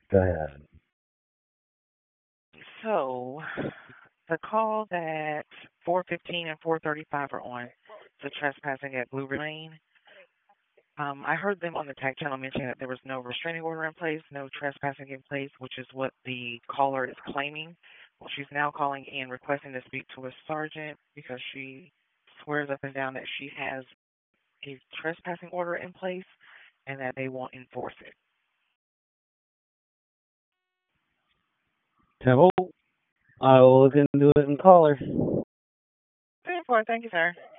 Go ahead. So, the call that 415 and 435 are on, the trespassing at Blueberry Lane. I heard them on the tech channel mentioning that there was no restraining order in place, no trespassing in place, which is what the caller is claiming. Well, she's now calling in requesting to speak to a sergeant because she swears up and down that she has a trespassing order in place and that they won't enforce it. Temple, I will look into it and call her. Thank you, sir.